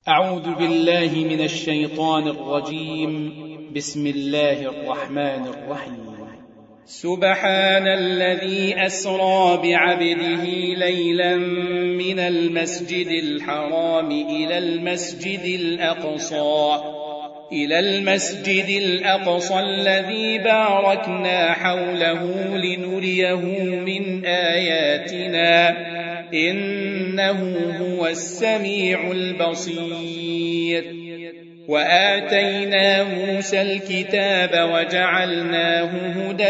أعوذ بالله من الشيطان الرجيم. بسم الله الرحمن الرحيم. سبحان الذي أسرى بعبده ليلا من المسجد الحرام إلى المسجد الأقصى الذي باركنا حوله لنريه من آياتنا إنه هو السميع البصير. وآتينا موسى الكتاب وجعلناه هدى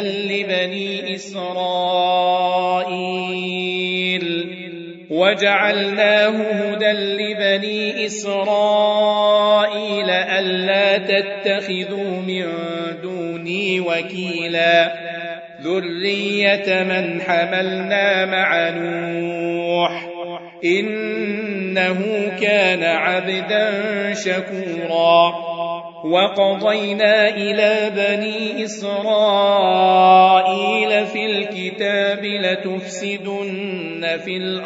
لبني إسرائيل ألا تتخذوا من دوني وكيلا ذرية من حملنا مع نوح إنه كان عبدا شكورا. وقضينا إلى بني إسرائيل في الكتاب لتفسدن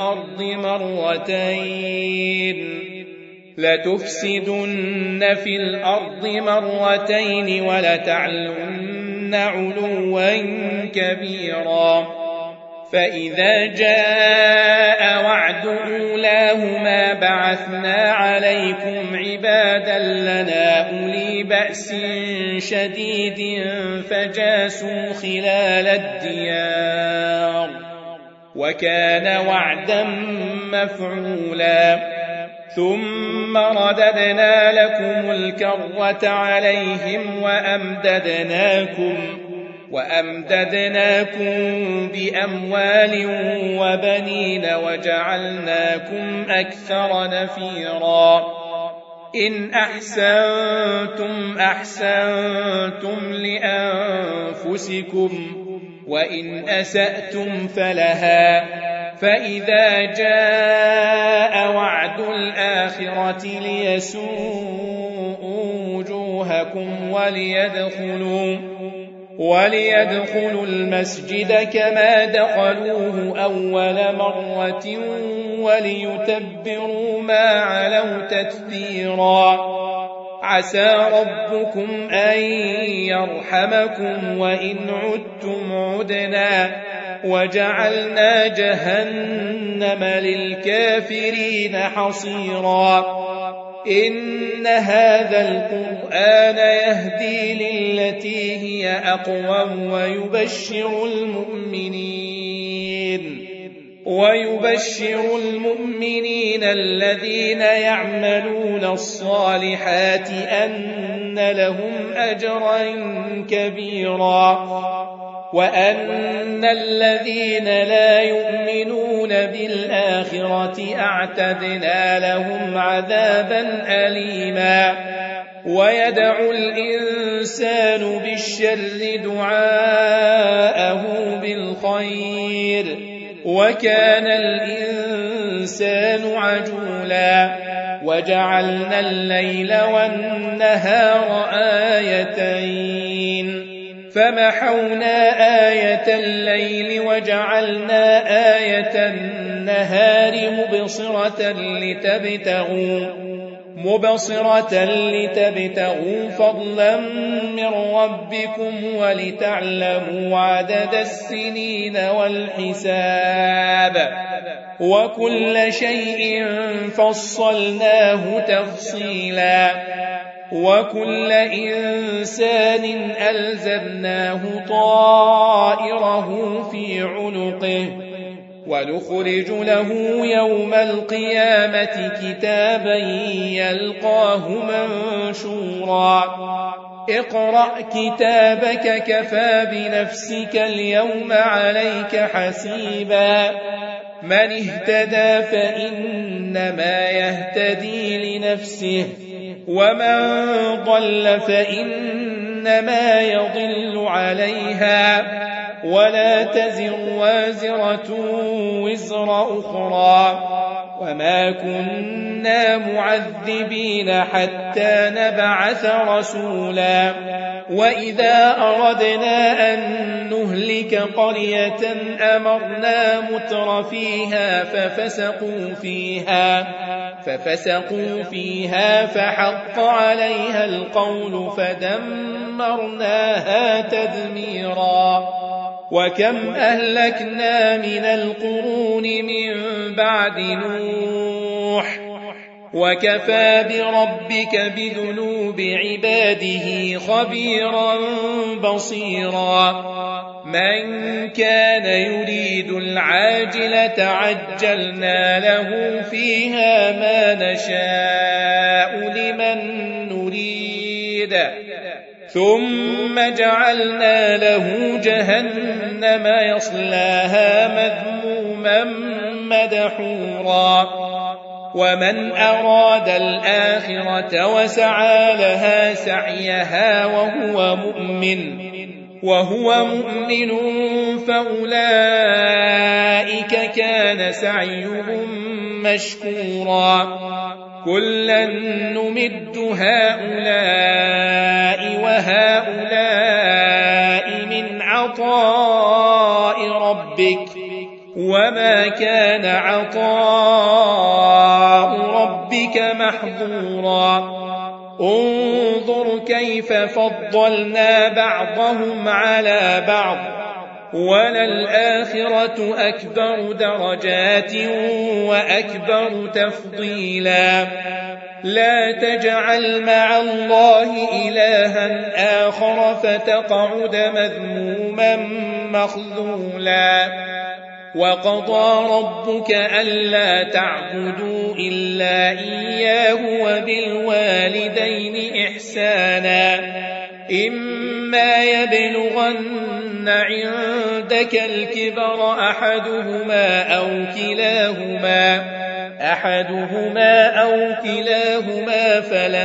في الأرض مرتين ولتعلن علوا كبيرا. فإذا جاء وعد أولاهما بعثنا عليكم عبادا لنا أولي بأس شديد فجاسوا خلال الديار وكان وعدا مفعولا. ثم رددنا لكم الكرة عليهم وأمددناكم بأموال وبنين وجعلناكم أكثر نفيرا. إن أحسنتم لأنفسكم وإن أسأتم فلها. فإذا جاء وعد الآخرة ليسوءوا وجوهكم وليدخلوا المسجد كما دخلوه أول مرة وليتبروا ما علوا تتبيرا. عسى ربكم أن يرحمكم وإن عدتم عدنا وجعلنا جهنم للكافرين حصيرا. إن هذا القرآن يهدي للتي هي أقوم ويبشر المؤمنين الذين يعملون الصالحات أن لهم أجرا كبيرا. وأن الذين لا يؤمنون بالآخرة أعتدنا لهم عذابا أليما. ويدعو الإنسان بالشر دعاءه بالخير وكان الإنسان عجولا. وجعلنا الليل والنهار آيتين فمحونا آية الليل وجعلنا آية النهار مبصرة لتبتغوا فضلا من ربكم ولتعلموا عدد السنين والحساب وكل شيء فصلناه تفصيلا. وكل إنسان ألزمناه طائره في عنقه ونخرج له يوم القيامة كتابا يلقاه منشورا. اقرأ كتابك كفى بنفسك اليوم عليك حسيبا. من اهتدى فإنما يهتدي لنفسه ومن ضل فإنما يضل عليها ولا تزر وازرة وزر أخرى وما كنا معذبين حتى نبعث رسولا وإذا أردنا أن نهلك قرية أمرنا مترفيها ففسقوا فيها فحق عليها القول فدمرناها تدميرا وكم أهلكنا من القرون من بعد نوح وكفى بربك بذنوب عباده خبيرا بصيرا من كان يريد العاجلة عجلنا له فيها ما نشاء لمن نريد ثم جعلنا له جهنم يصلاها مذموما مدحورا ومن أراد الآخرة وسعى لها سعيها وهو مؤمن فأولئك كان سعيهم مشكورا كلا نمد هؤلاء وهؤلاء من عطاء ربك وما كان عطاء ربك محظورا انظر كيف فضلنا بعضهم على بعض وللآخرة أكبر درجات وأكبر تفضيلا لا تجعل مع الله إلها آخر فتقعد مذموما مخذولا وقضى ربك ألا تعبدوا إلا إياه وبالوالدين إحسانا إما يبلغن عندك الكبر أحدهما أو كلاهما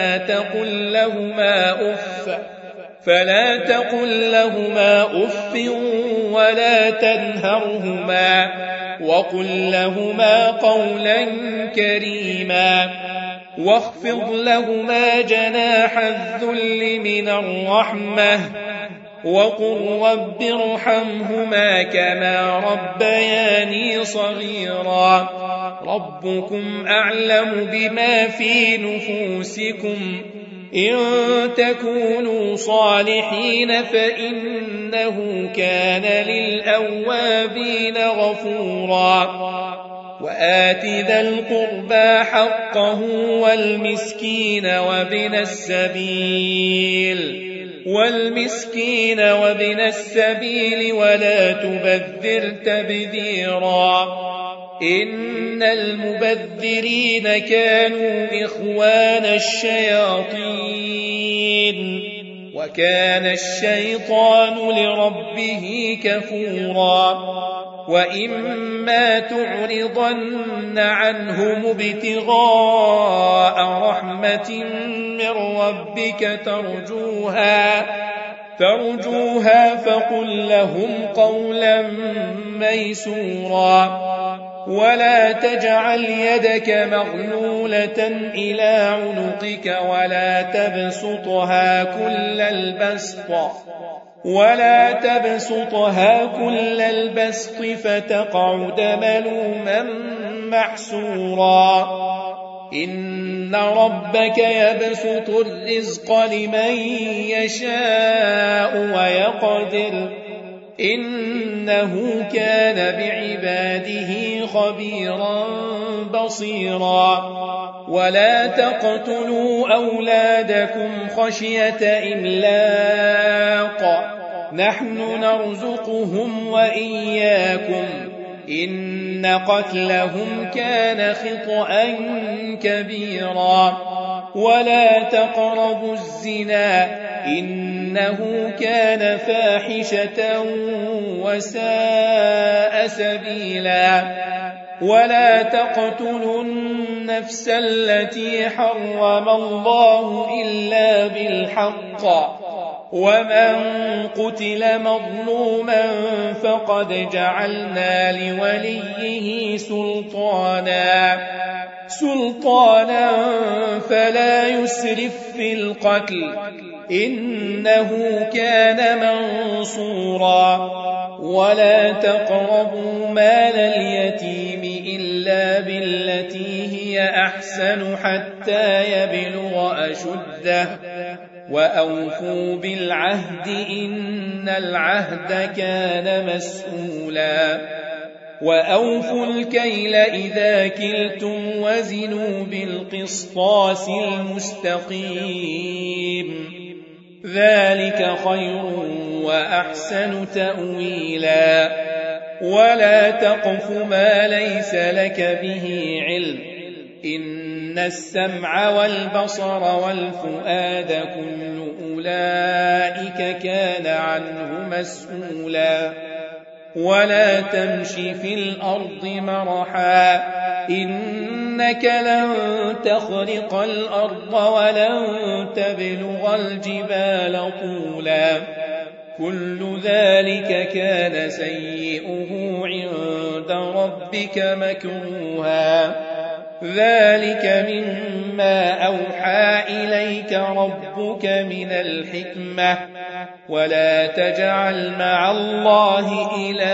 فلا تقل لهما أف ولا تنهرهما وقل لهما قولا كريما واخفض لهما جناح الذل من الرحمة وقل رب ارحمهما كما ربياني صغيرا ربكم أعلم بما في نفوسكم إن تكونوا صالحين فإنه كان للأوابين غفورا وآت ذا القربى حقه والمسكين وابن السبيل ولا تبذر تبذيرا إن المبذرين كانوا إخوان الشياطين وكان الشيطان لربه كفورا وإما تعرضن عنهم ابتغاء رحمة من ربك ترجوها فقل لهم قولا ميسورا ولا تجعل يدك مغلولة إلى عنقك ولا تبسطها كل البسط فتقعد ملوما محسورا إن ربك يبسط الرزق لمن يشاء ويقدر إنه كان بعباده خبيرا بصيرا ولا تقتلوا أولادكم خشية إملاق نحن نرزقهم وإياكم إن قتلهم كان خطأ كبيرا ولا تقربوا الزنا إنه كان فاحشة وساء سبيلا ولا تقتلوا النفس التي حرم الله إلا بالحق ومن قتل مظلوما فقد جعلنا لوليه سلطانا فلا يسرف في القتل إنه كان منصورا ولا تقربوا مال اليتيم إلا بالتي هي أحسن حتى يبلغ أشده وأوفوا بالعهد إن العهد كان مسؤولا وأوفوا الكيل إذا كلتم وزنوا بالقسطاس المستقيم ذلك خير وأحسن تأويلا ولا تقف ما ليس لك به علم إن السمع والبصر والفؤاد كل أولئك كان عنه مسؤولا ولا تمش في الأرض مرحا إنك لن تخرق الأرض ولن تبلغ الجبال طولا كل ذلك كان سيئه عند ربك مكروها ذلك مما أوحى إليك ربك من الحكمة ولا تجعل مع الله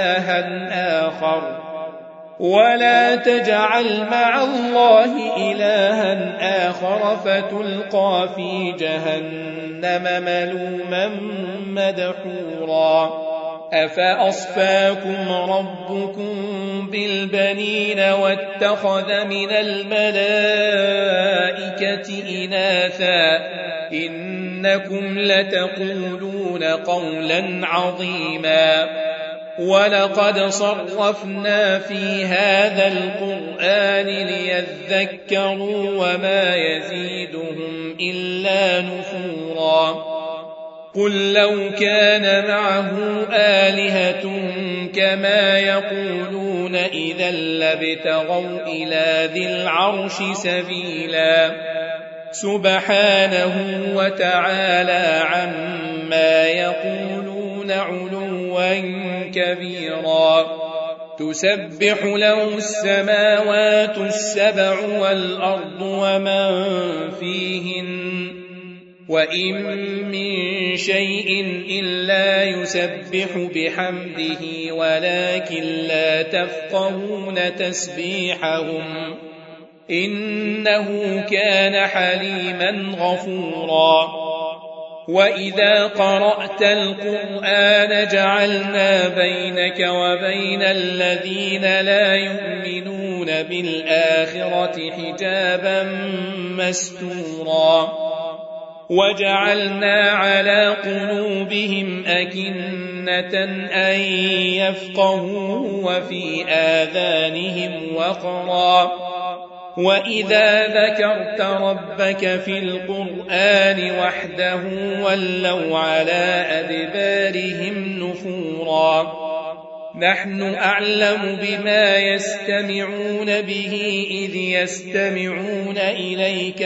إلها آخر فتلقى في جهنم ملوما مدحورا أفأصفاكم ربكم بالبنين واتخذ من الملائكة إناثا إنكم لتقولون قولا عظيما ولقد صرفنا في هذا القرآن ليذكروا وما يزيدهم إلا نفورا قل لو كان معه آلهة كما يقولون إذا لابتغوا إلى ذي العرش سبيلا سبحانه وتعالى عما يقولون علوا كبيرا تسبح له السماوات السبع والأرض ومن فيهن وإن من شيء إلا يسبح بحمده ولكن لا تفقهون تسبيحهم إنه كان حليما غفورا وإذا قرأت القرآن جعلنا بينك وبين الذين لا يؤمنون بالآخرة حجابا مستورا وجعلنا على قلوبهم أكنة أن يفقهوا وفي آذانهم وقرا وإذا ذكرت ربك في القرآن وحده ولوا على أدبارهم نفورا نحن أعلم بما يستمعون به إذ يستمعون إليك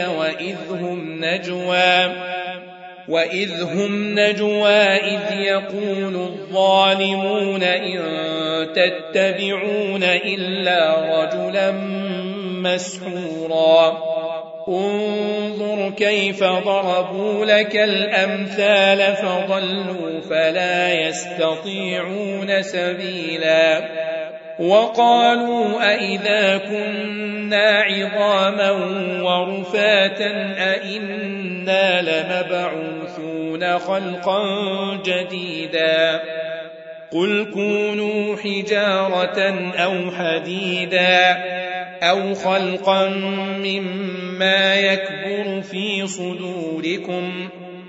وإذ هم نجوى إذ يقول الظالمون إن تتبعون إلا رجلا مسحورا انظر كيف ضربوا لك الأمثال فضلوا فلا يستطيعون سبيلا وقالوا أئذا كنا عظاما ورفاتا أئنا لمبعوثون خلقا جديدا قل كونوا حجارة أو حديدا أو خلقا مما يكبر في صدوركم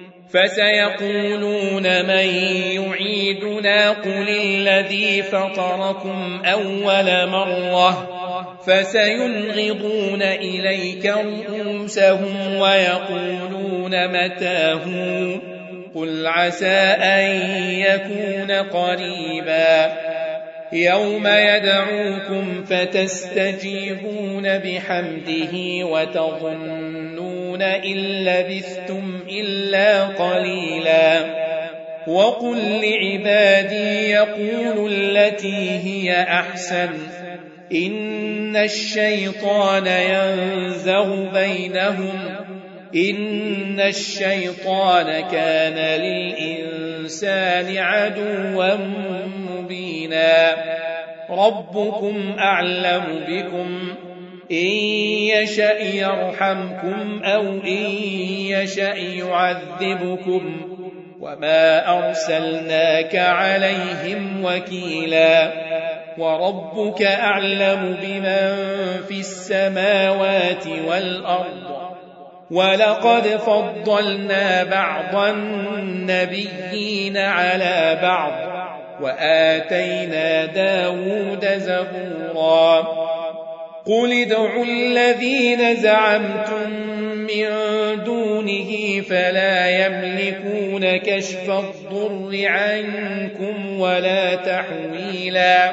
فسيقولون من يعيدنا قل الذي فطركم أول مرة فسينغضون إليك رؤوسهم ويقولون متاه قل عسى أن يكون قريبا يوم يدعوكم فتستجيبون بحمده وتظنون إن لبثتم إلا قليلا وقل لعبادي يقولوا التي هي أحسن إن الشيطان ينزغ بينهم إن الشيطان كان للإنسان عدوا مبينا ربكم أعلم بكم إن يشأ يرحمكم أو إن يشأ يعذبكم وما أرسلناك عليهم وكيلا وربك أعلم بمن في السماوات والأرض ولقد فضلنا بعض النبيين على بعض وآتينا داود زبورا قل ادعوا الذين زعمتم من دونه فلا يملكون كشف الضر عنكم ولا تحويلا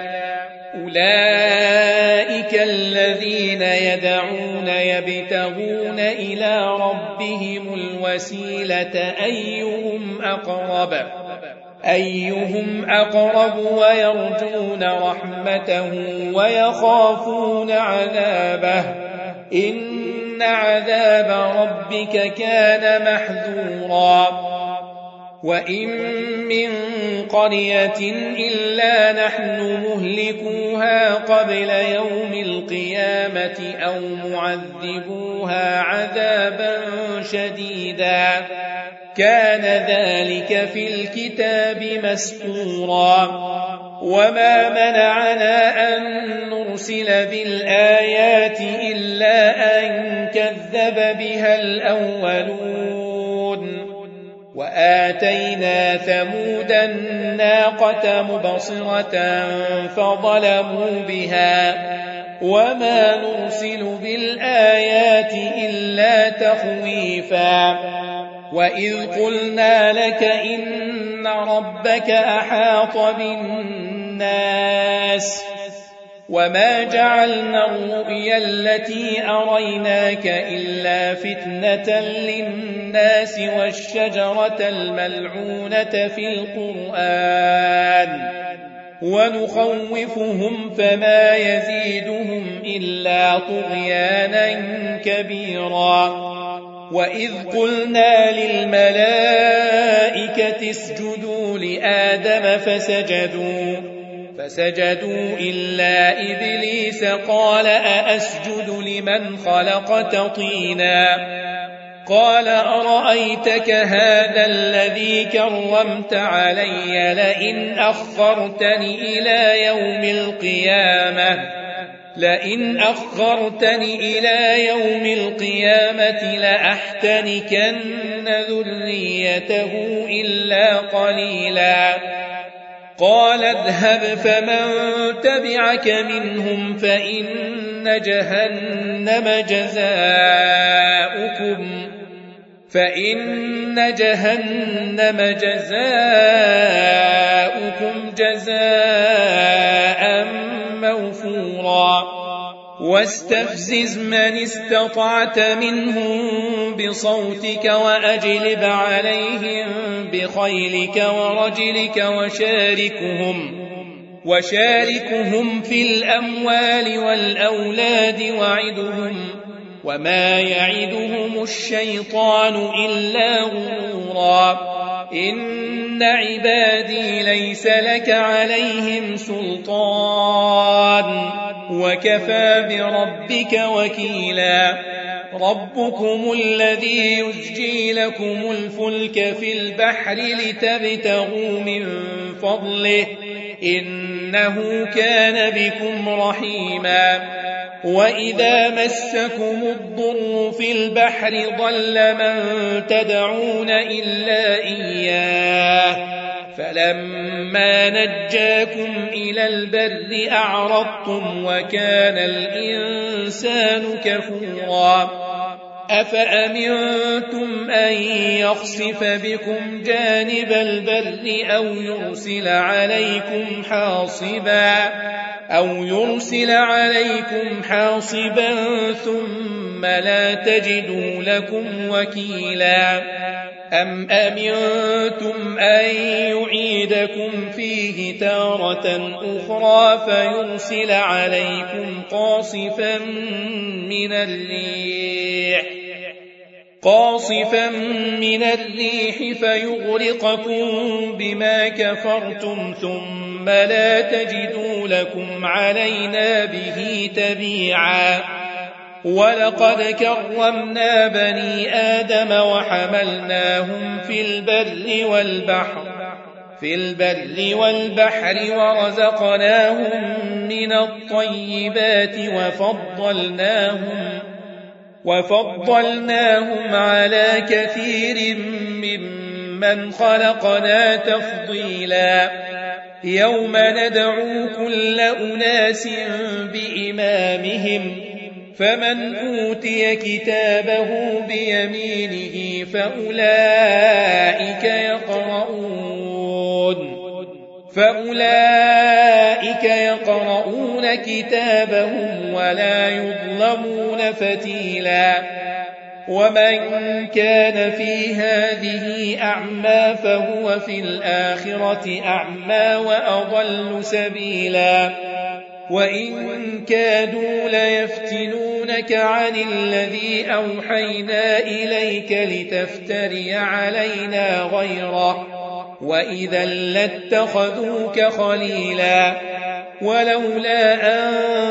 أولئك الذين يدعون يبتغون إلى ربهم الوسيلة أيهم أقرب ويرجون رحمته ويخافون عذابه إن عذاب ربك كان محذورا وإن من قرية إلا نحن مهلكوها قبل يوم القيامة أو معذبوها عذابا شديدا كان ذلك في الكتاب مسطورا وما منعنا أن نرسل بالآيات إلا أن كذب بها الأولون وآتينا ثمود الناقة مبصرة فظلموا بها وما نرسل بالآيات إلا تخويفا وإذ قلنا لك إن ربك أحاط بالناس وما جعلنا الرؤيا التي أريناك إلا فتنة للناس والشجرة الملعونة في القرآن ونخوفهم فما يزيدهم إلا طغيانا كبيرا وإذ قلنا للملائكة اسجدوا لآدم فسجدوا إلا إبليس قال أأسجد لمن خلقت طينا قال أرأيتك هذا الذي كرمت علي لئن أخرتني إلى يوم القيامة لأحتنكن ذريته إلا قليلا قال اذهب فمن تبعك منهم فإن جهنم جزاؤكم جزاء موفورا واستفزز من استطعت منهم بصوتك وأجلب عليهم بخيلك ورجلك وشاركهم في الأموال والأولاد وعدهم وما يعدهم الشيطان إلا غرورا إن عبادي ليس لك عليهم سلطان وكفى بربك وكيلا ربكم الذي يزجي لكم الفلك في البحر لتبتغوا من فضله إنه كان بكم رحيما وإذا مسكم الضر في البحر ضل من تدعون إلا إياه فلما نجاكم إلى البر أعرضتم وكان الإنسان كفورا أفأمنتم أن يخسف بكم جانب البر أو يرسل عليكم حاصبا ثم لا تجدوا لكم وكيلا أم أمنتم أن يعيدكم فيه تارة أخرى فيرسل عليكم قاصفا من الريح فيغرقكم بما كفرتم ثم لا تجدوا لكم علينا به تبيعا ولقد كرمنا بني آدم وحملناهم في البر والبحر ورزقناهم من الطيبات وفضلناهم على كثير ممن خلقنا تفضيلا يوم ندعو كل أناس بإمامهم فمن أوتي كتابه بيمينه فأولئك يقرؤون كتابهم ولا يظلمون فتيلا ومن كان في هذه أعمى فهو في الآخرة أعمى وأضل سبيلا وإن كادوا ليفتنونك عن الذي أوحينا إليك لتفتري علينا غيره وإذا لاتخذوك خليلا ولولا أن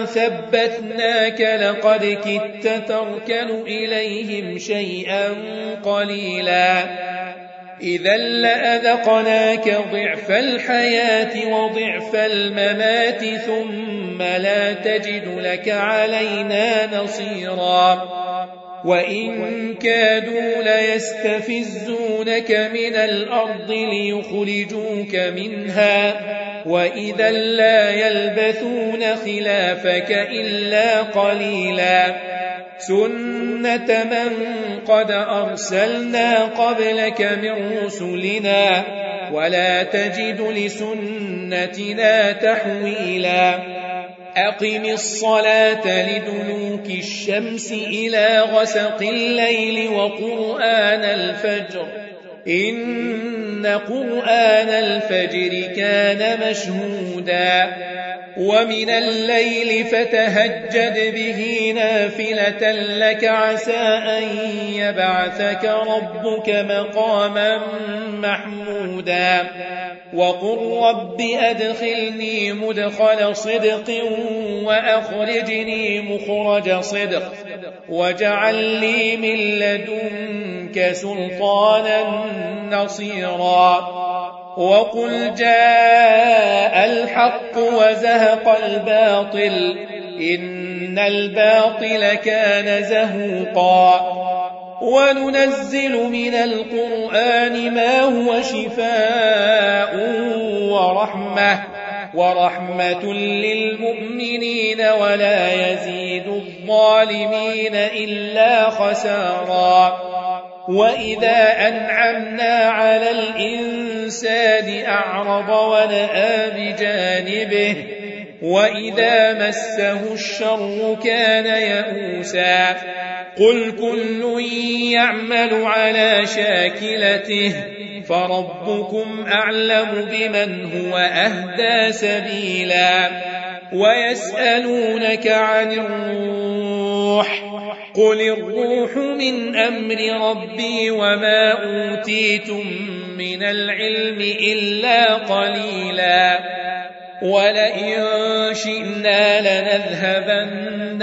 ثبتناك لقد كدت تركن إليهم شيئا قليلا إذا لأذقناك ضعف الحياة وضعف الممات ثم لا تجد لك علينا نصيرا وإن كادوا ليستفزونك من الأرض ليخرجوك منها وإذا لا يلبثون خلافك إلا قليلا سنة من قد أرسلنا قبلك من رسلنا ولا تجد لسنتنا تحويلا أقم الصلاة لدلوك الشمس إلى غسق الليل وقرآن الفجر إن قرآن الفجر كان مشهودا ومن الليل فتهجد به نافلة لك عسى أن يبعثك ربك مقاما محمودا وقل رب أدخلني مدخل صدق وأخرجني مخرج صدق واجعل لي من لدنك سلطانا نصيرا وقل جاء الحق وزهق الباطل إن الباطل كان زهوقا وننزل من القرآن ما هو شفاء ورحمة للمؤمنين ولا يزيد الظالمين إلا خسارا وإذا أنعمنا على الإنسان أعرض ونأى بجانبه وإذا مسه الشر كان يئوسا قل كل يعمل على شاكلته فربكم أعلم بمن هو أهدى سبيلا ويسألونك عن الروح قل الروح من أمر ربي وما أوتيتم من العلم إلا قليلا ولئن شئنا لنذهبن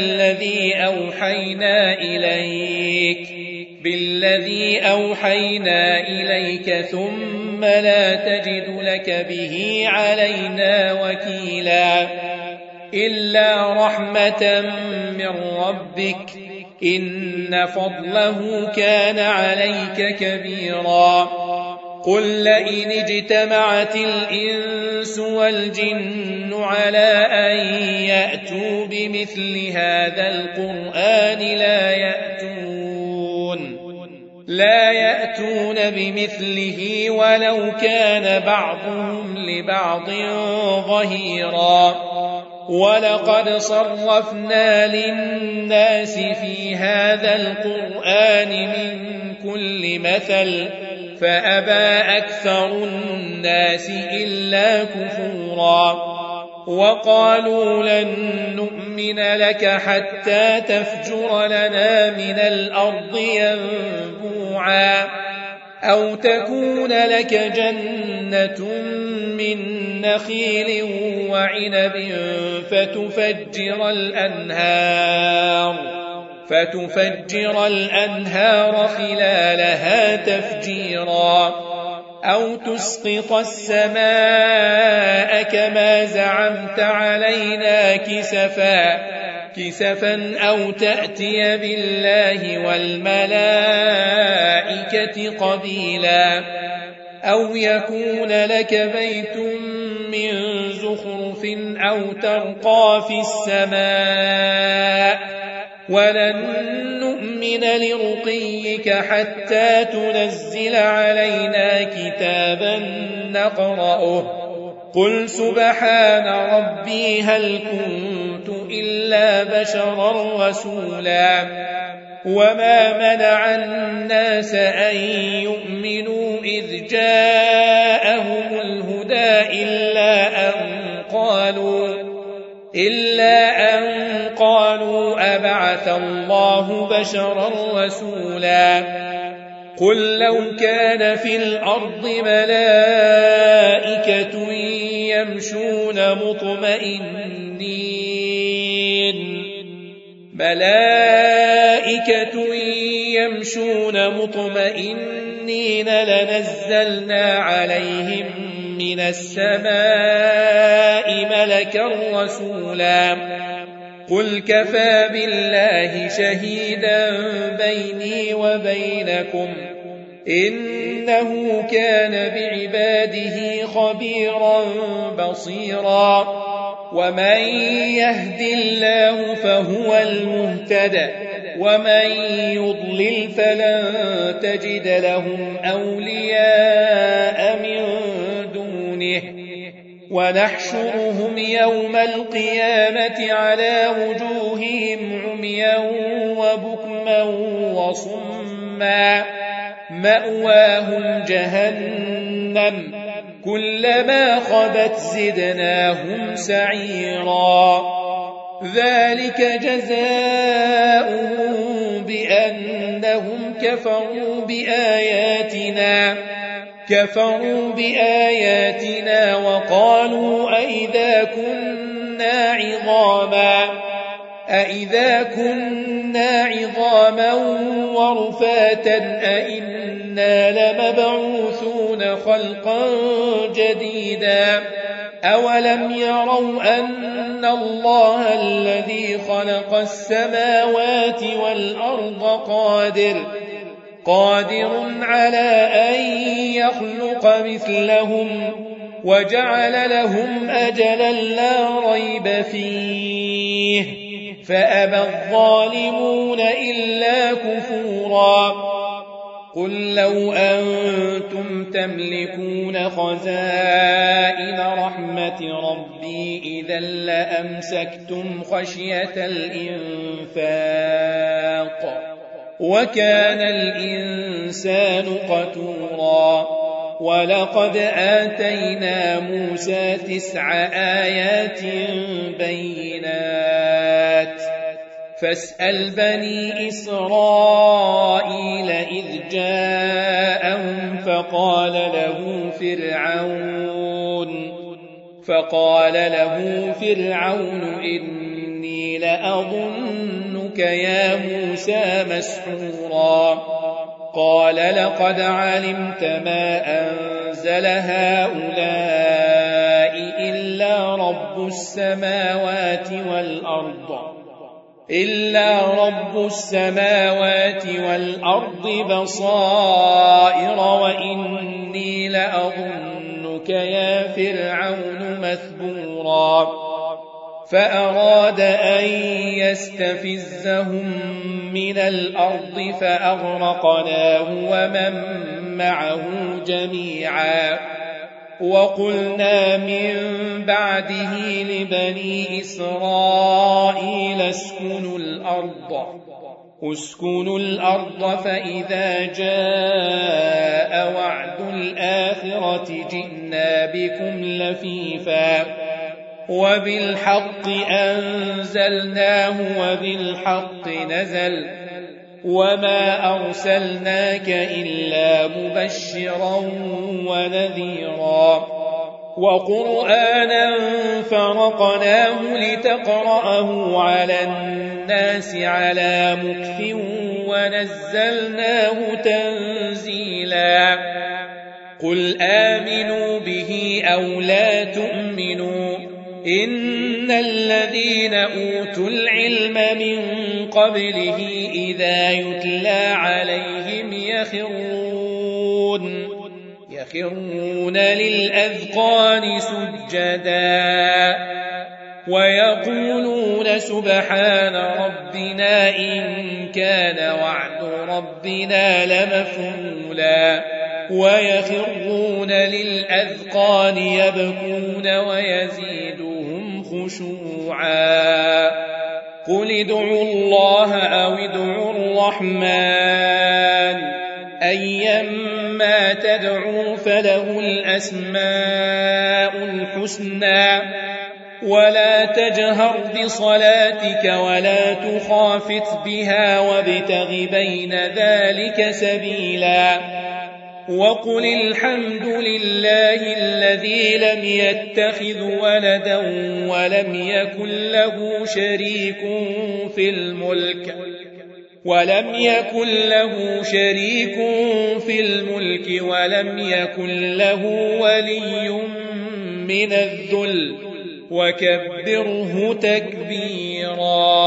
بالذي أوحينا إليك ثم لا تجد لك به علينا وكيلا إلا رحمة من ربك إن فضله كان عليك كبيرا قل لئن اجتمعت الإنس والجن على أن يأتوا بمثل هذا القرآن لا يأتون بمثله ولو كان بعضهم لبعض ظهيرا ولقد صرفنا للناس في هذا القرآن من كل مثل فأبى أكثر الناس إلا كفورا وقالوا لن نؤمن لك حتى تفجر لنا من الأرض ينبوعا أو تكون لك جنة من نخيل وعنب فتفجر الأنهار خلالها تفجيرا أو تسقط السماء كما زعمت علينا كسفا أو تأتي بالله والملائكة قبيلا أو يكون لك بيت من زخرف أو ترقى في السماء ولن نؤمن لرقيك حتى تنزل علينا كتابا نقرأه قل سبحان ربي هل كنت إلا بشرا رسولا وما منع الناس أن يؤمنوا إذ جاءهم الهدى إلا أن قالوا أبعث الله بشرا رسولا قل لو كان في الأرض ملائكة يمشون مطمئنين لنزلنا عليهم من السماء ملكا رسولا قل كفى بالله شهيدا بيني وبينكم إنه كان بعباده خبيرا بصيرا ومن يهد الله فهو المهتد ومن يضلل فلن تجد لهم أولياء من دونه ونحشرهم يوم القيامة على وجوههم عميا وبكما وصما مأواهم جهنم كلما خبت زدناهم سعيرا ذلك جزاؤهم بأنهم كفروا بآياتنا وقالوا أئذا كنا عظاما ورفاتا أئنا لمبعوثون خلقا جديدا أولم يروا أن الله الذي خلق السماوات والأرض قادر على أن يخلق مثلهم وجعل لهم أجلا لا ريب فيه فأبى الظالمون إلا كفورا قل لو أنتم تملكون خزائن رحمة ربي إذا لأمسكتم خشية الإنفاق وكان الإنسان قتورا ولقد آتينا موسى 9 آيات بينات فاسأل بني إسرائيل إذ جاءهم فقال له فرعون إني لأظنك يا موسى مسحورا قال لقد علمت ما أنزل هؤلاء إلا رب السماوات والأرض بصائر وإني لأظنك يا فرعون مثبورا فأراد أن يستفزهم من الأرض فأغرقناه ومن معه جميعا وقلنا من بعده لبني إسرائيل اسكنوا الأرض فإذا جاء وعد الآخرة جئنا بكم لفيفا وبالحق أنزلناه وبالحق نزل وما أرسلناك إلا مبشرا ونذيرا وقرآنا فرقناه لتقرأه على الناس على مكث ونزلناه تنزيلا قل آمنوا به أو لا تؤمنوا إن الذين أوتوا العلم من قبله إذا يتلى عليهم يخرون للأذقان سجدا ويقولون سبحان ربنا إن كان وعد ربنا لمفعولا ويخرون للأذقان يبكون ويزيدهم خشوعا قل ادعوا الله أو ادعوا الرحمن أيما تدعوا فله الأسماء الحسنى ولا تجهر بصلاتك ولا تخافت بها وابتغ بين ذلك سبيلا وقل الحمد لله الذي لم يتخذ ولدا ولم يكن له شريك في الملك ولم يكن له ولي من الذل وكبره تكبيرا